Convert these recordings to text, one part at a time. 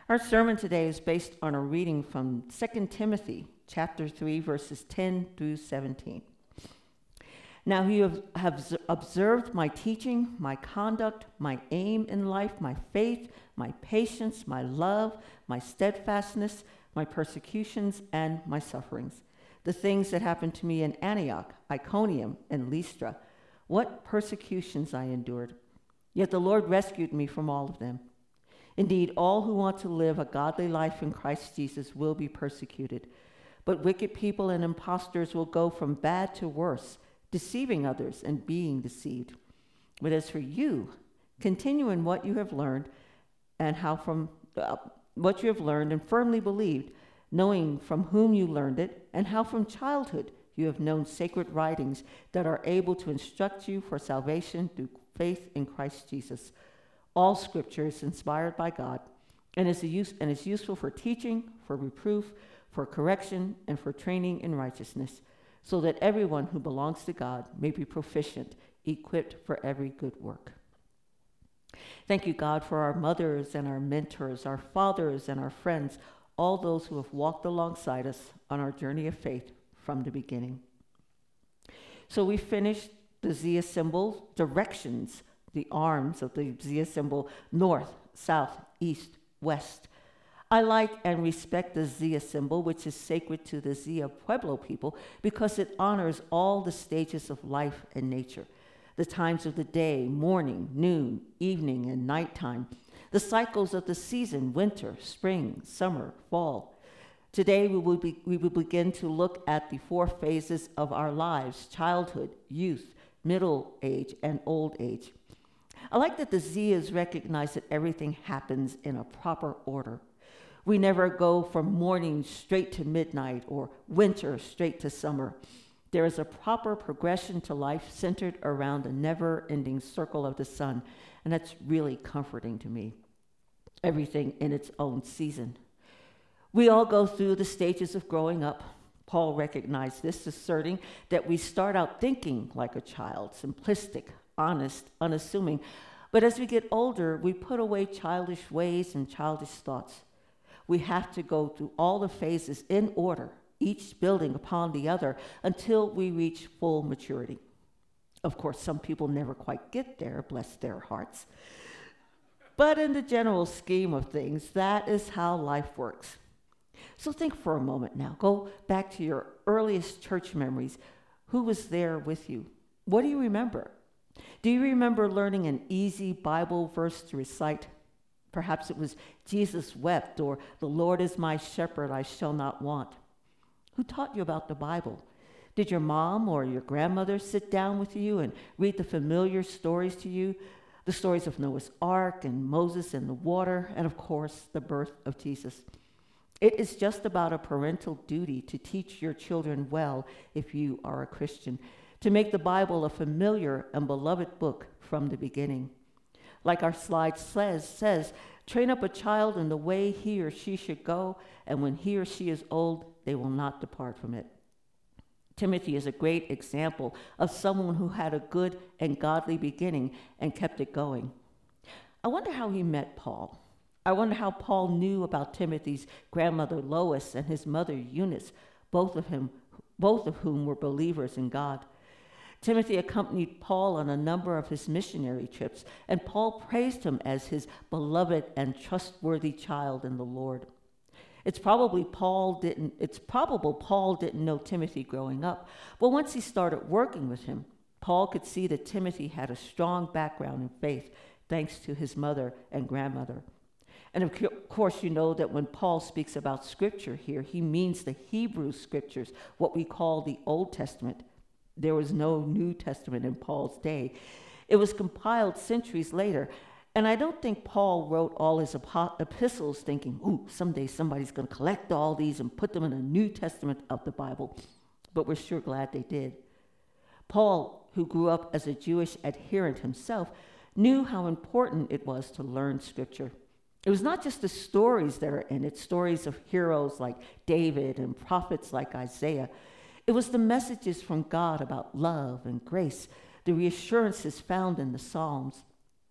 Our sermon today is based on a reading from 2 Timothy chapter 3, verses 10 through 17. Now you have observed my teaching, my conduct, my aim in life, my faith, my patience, my love, my steadfastness, my persecutions, and my sufferings, the things that happened to me in Antioch, Iconium, and Lystra, what persecutions I endured. Yet the Lord rescued me from all of them. Indeed, all who want to live a godly life in Christ Jesus will be persecuted, but wicked people and impostors will go from bad to worse, deceiving others and being deceived. But as for you, continue in what you have learned and what you have learned and firmly believed, knowing from whom you learned it, and how from childhood you have known sacred writings that are able to instruct you for salvation through faith in Christ Jesus. All Scripture is inspired by God and is useful for teaching, for reproof, for correction, and for training in righteousness, so that everyone who belongs to God may be proficient, equipped for every good work. Thank you, God, for our mothers and our mentors, our fathers and our friends, all those who have walked alongside us on our journey of faith from the beginning. So we finished the Zia symbol directions, the arms of the Zia symbol, north, south, east, west. I like and respect the Zia symbol, which is sacred to the Zia Pueblo people, because it honors all the stages of life and nature, the times of the day, morning, noon, evening, and nighttime, the cycles of the season, winter, spring, summer, fall. Today, we will begin to look at the 4 phases of our lives: childhood, youth, middle age, and old age. I like that the Zias recognize that everything happens in a proper order. We never go from morning straight to midnight or winter straight to summer. There is a proper progression to life centered around the never-ending circle of the sun, and that's really comforting to me. Everything in its own season. We all go through the stages of growing up. Paul recognized this, asserting that we start out thinking like a child, simplistic, honest, unassuming. But as we get older, we put away childish ways and childish thoughts. We have to go through all the phases in order, each building upon the other, until we reach full maturity. Of course, some people never quite get there, bless their hearts. But in the general scheme of things, that is how life works. So think for a moment now. Go back to your earliest church memories. Who was there with you? What do you remember? Do you remember learning an easy Bible verse to recite? Perhaps it was Jesus wept, or the Lord is my shepherd, I shall not want. Who taught you about the Bible? Did your mom or your grandmother sit down with you and read the familiar stories to you? The stories of Noah's Ark and Moses and the water, and of course, the birth of Jesus. It is just about a parental duty to teach your children well, if you are a Christian, to make the Bible a familiar and beloved book from the beginning. Like our slide says, train up a child in the way he or she should go, and when he or she is old, they will not depart from it. Timothy is a great example of someone who had a good and godly beginning and kept it going. I wonder how he met Paul. I wonder how Paul knew about Timothy's grandmother Lois and his mother Eunice, both of whom were believers in God. Timothy accompanied Paul on a number of his missionary trips, and Paul praised him as his beloved and trustworthy child in the Lord. It's probable Paul didn't know Timothy growing up, but once he started working with him, Paul could see that Timothy had a strong background in faith, thanks to his mother and grandmother. And of course, you know that when Paul speaks about Scripture here, he means the Hebrew Scriptures, what we call the Old Testament. There was no New Testament in Paul's day. It was compiled centuries later, and I don't think Paul wrote all his epistles thinking, ooh, someday somebody's going to collect all these and put them in a New Testament of the Bible, but we're sure glad they did. Paul, who grew up as a Jewish adherent himself, knew how important it was to learn Scripture. It was not just the stories that are in it, stories of heroes like David and prophets like Isaiah. It was the messages from God about love and grace, the reassurances found in the Psalms.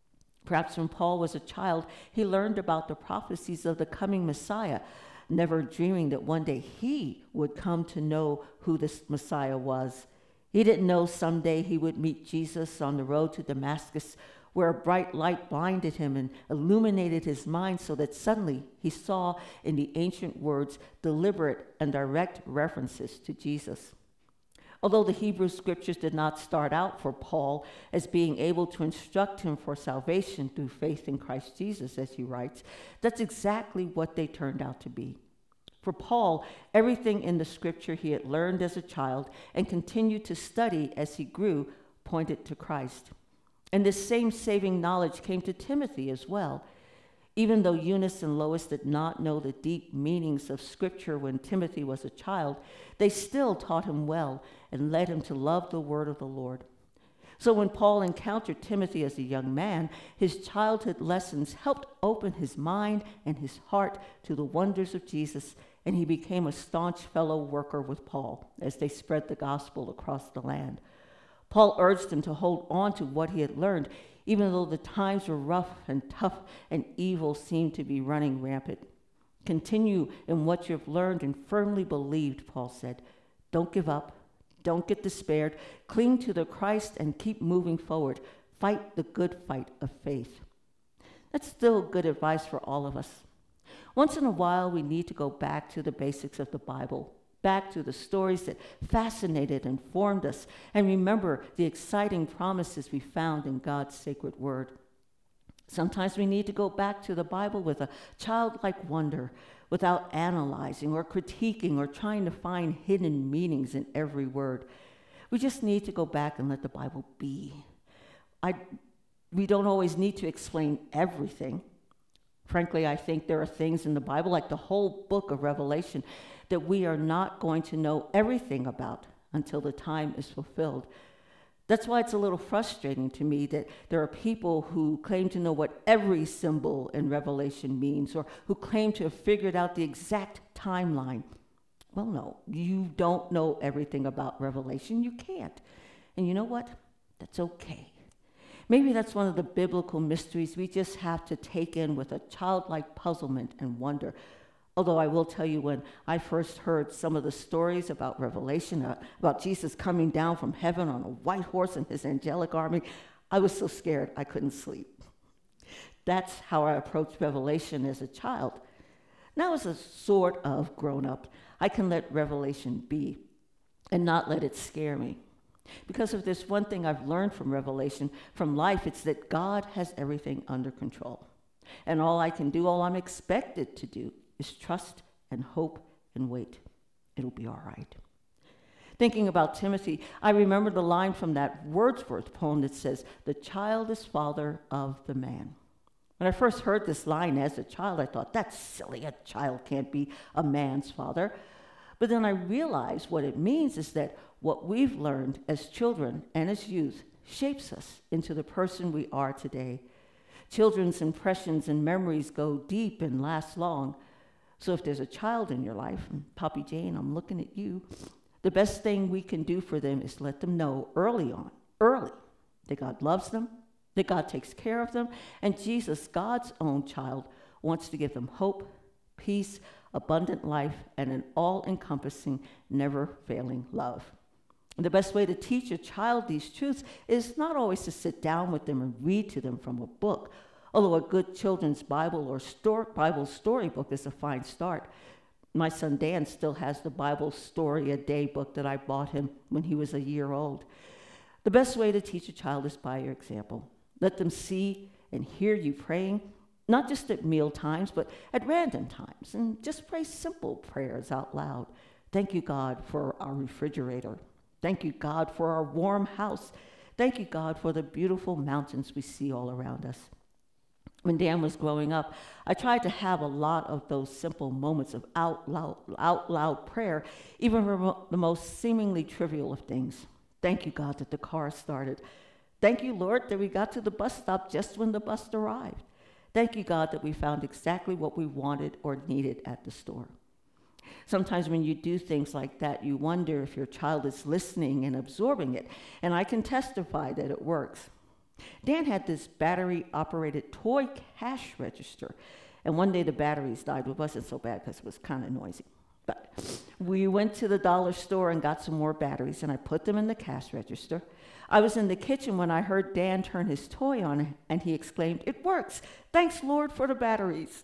Perhaps when Paul was a child, he learned about the prophecies of the coming Messiah, never dreaming that one day he would come to know who this Messiah was. He didn't know someday he would meet Jesus on the road to Damascus, where a bright light blinded him and illuminated his mind so that suddenly he saw in the ancient words deliberate and direct references to Jesus. Although the Hebrew scriptures did not start out for Paul as being able to instruct him for salvation through faith in Christ Jesus, as he writes, that's exactly what they turned out to be. For Paul, everything in the scripture he had learned as a child and continued to study as he grew pointed to Christ. And this same saving knowledge came to Timothy as well. Even though Eunice and Lois did not know the deep meanings of Scripture when Timothy was a child, they still taught him well and led him to love the word of the Lord. So when Paul encountered Timothy as a young man, his childhood lessons helped open his mind and his heart to the wonders of Jesus, and he became a staunch fellow worker with Paul as they spread the gospel across the land. Paul urged him to hold on to what he had learned, even though the times were rough and tough and evil seemed to be running rampant. Continue in what you've learned and firmly believed, Paul said. Don't give up. Don't get despaired. Cling to the Christ and keep moving forward. Fight the good fight of faith. That's still good advice for all of us. Once in a while, we need to go back to the basics of the Bible, back to the stories that fascinated and formed us, and remember the exciting promises we found in God's sacred word. Sometimes we need to go back to the Bible with a childlike wonder, without analyzing or critiquing or trying to find hidden meanings in every word. We just need to go back and let the Bible be. We don't always need to explain everything. Frankly, I think there are things in the Bible, like the whole book of Revelation, that we are not going to know everything about until the time is fulfilled. That's why it's a little frustrating to me that there are people who claim to know what every symbol in Revelation means, or who claim to have figured out the exact timeline. Well, no, you don't know everything about Revelation. You can't. And you know what? That's okay. Maybe that's one of the biblical mysteries we just have to take in with a childlike puzzlement and wonder. Although I will tell you, when I first heard some of the stories about Revelation, about Jesus coming down from heaven on a white horse and his angelic army, I was so scared I couldn't sleep. That's how I approached Revelation as a child. Now as a sort of grown-up, I can let Revelation be and not let it scare me. Because if there's one thing I've learned from Revelation, from life, it's that God has everything under control. And all I can do, all I'm expected to do, is trust and hope and wait. It'll be all right. Thinking about Timothy, I remember the line from that Wordsworth poem that says, "The child is father of the man." When I first heard this line as a child, I thought, that's silly. A child can't be a man's father. But then I realized what it means is that what we've learned as children and as youth shapes us into the person we are today. Children's impressions and memories go deep and last long. So if there's a child in your life, and Poppy Jane, I'm looking at you, the best thing we can do for them is let them know early, that God loves them, that God takes care of them, and Jesus, God's own child, wants to give them hope, peace, abundant life, and an all-encompassing, never-failing love. And the best way to teach a child these truths is not always to sit down with them and read to them from a book, although a good children's Bible or Bible storybook is a fine start. My son Dan still has the Bible Story a Day book that I bought him when he was a year old. The best way to teach a child is by your example. Let them see and hear you praying, not just at meal times, but at random times. And just pray simple prayers out loud. Thank you, God, for our refrigerator. Thank you, God, for our warm house. Thank you, God, for the beautiful mountains we see all around us. When Dan was growing up, I tried to have a lot of those simple moments of out loud prayer, even for the most seemingly trivial of things. Thank you, God, that the car started. Thank you, Lord, that we got to the bus stop just when the bus arrived. Thank you, God, that we found exactly what we wanted or needed at the store. Sometimes when you do things like that, you wonder if your child is listening and absorbing it, and I can testify that it works. Dan had this battery-operated toy cash register, and one day the batteries died. It wasn't so bad because it was kind of noisy. But we went to the dollar store and got some more batteries, and I put them in the cash register. I was in the kitchen when I heard Dan turn his toy on, and he exclaimed, "It works! Thanks, Lord, for the batteries."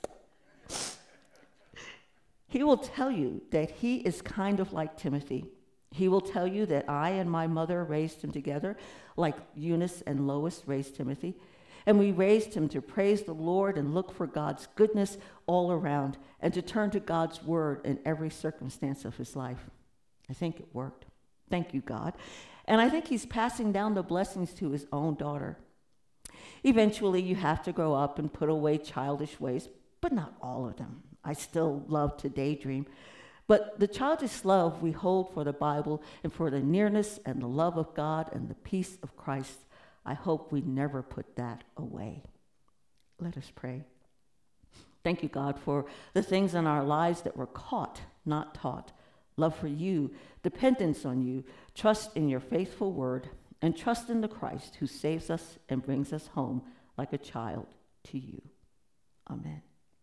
He will tell you that he is kind of like Timothy. He will tell you that I and my mother raised him together, like Eunice and Lois raised Timothy. And we raised him to praise the Lord and look for God's goodness all around and to turn to God's word in every circumstance of his life. I think it worked. Thank you, God. And I think he's passing down the blessings to his own daughter. Eventually, you have to grow up and put away childish ways, but not all of them. I still love to daydream. But the childish love we hold for the Bible and for the nearness and the love of God and the peace of Christ, I hope we never put that away. Let us pray. Thank you, God, for the things in our lives that were caught, not taught. Love for you, dependence on you, trust in your faithful word, and trust in the Christ who saves us and brings us home like a child to you. Amen.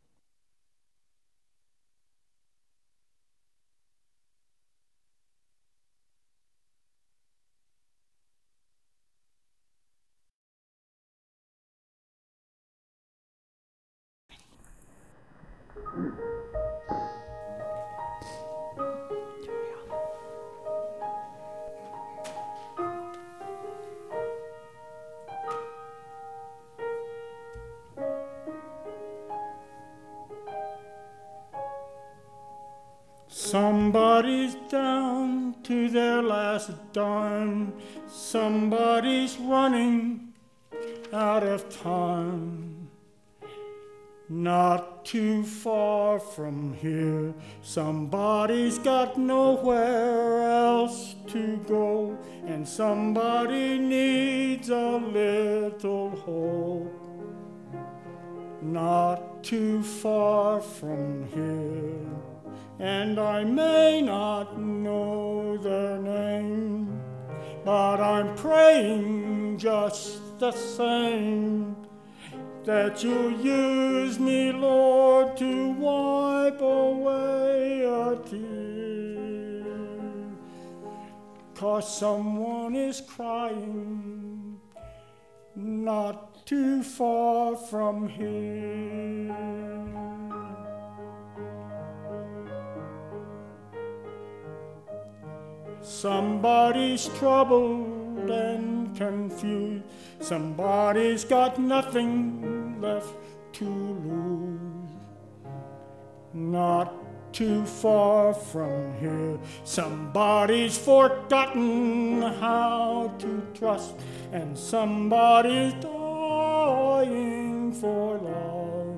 Somebody's down to their last dime. Somebody's running out of time. Not too far from here, somebody's got nowhere else to go, and somebody needs a little hope. Not too far from here, and I may not know their name, but I'm praying just the same that you'll use me, Lord, to wipe away a tear. 'Cause someone is crying not too far from here. Somebody's troubled and confused. Somebody's got nothing left to lose. Not too far from here, somebody's forgotten how to trust, and somebody's dying for love.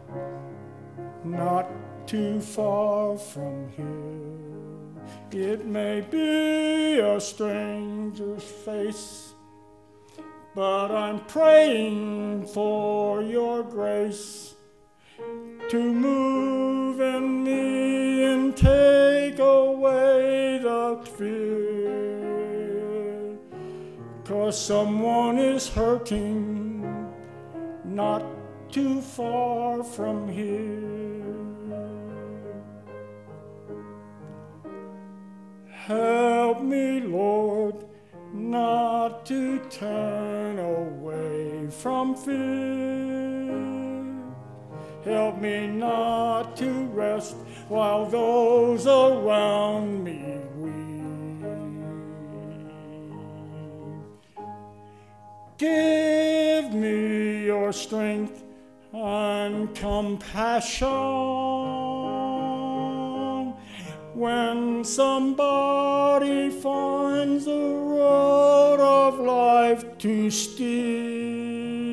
Not too far from here, it may be a stranger's face, but I'm praying for your grace to move in me and take away the fear. 'Cause someone is hurting not too far from here. Help me, Lord, not to turn away from fear. Help me not to rest while those around me weep. Give me your strength and compassion when somebody finds the road of life to steer.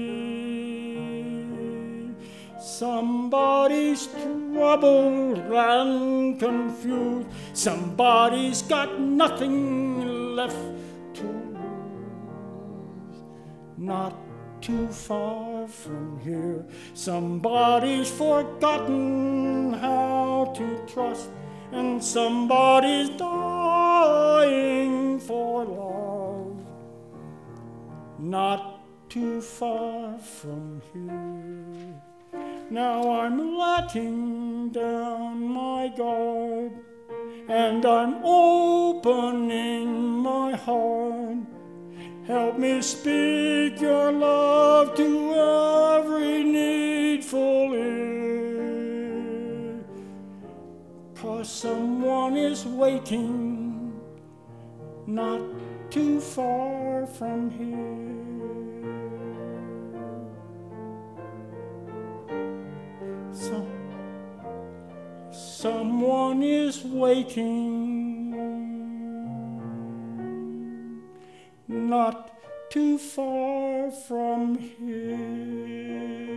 Somebody's troubled and confused. Somebody's got nothing left to lose. Not too far from here, somebody's forgotten how to trust, and somebody's dying for love. Not too far from here. Now I'm letting down my guard, and I'm opening my heart. Help me speak your love to every needful ear. 'Cause someone is waiting not too far from here. Someone is waiting not too far from here.